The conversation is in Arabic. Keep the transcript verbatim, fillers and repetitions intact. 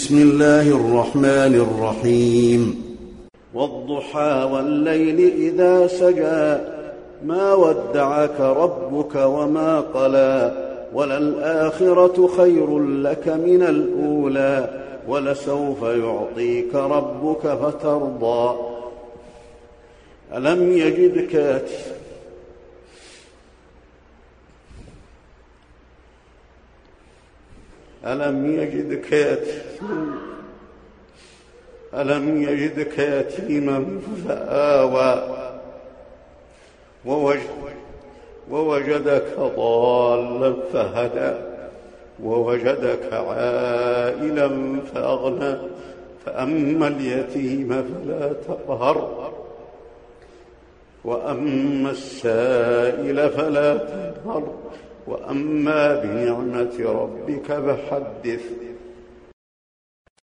بسم الله الرحمن الرحيم والضحى والليل إذا سجى ما ودعك ربك وما قلى وللآخرة خير لك من الأولى ولسوف يعطيك ربك فترضى ألم يجدك ألم يجدك يتيما ألم يجدك يتيما فآوى ووجدك ضالا فهدى ووجدك عائلا فأغنى فأما اليتيم فلا تقهر وأما السائل فلا تنهر وأما بنعمة ربك فحدث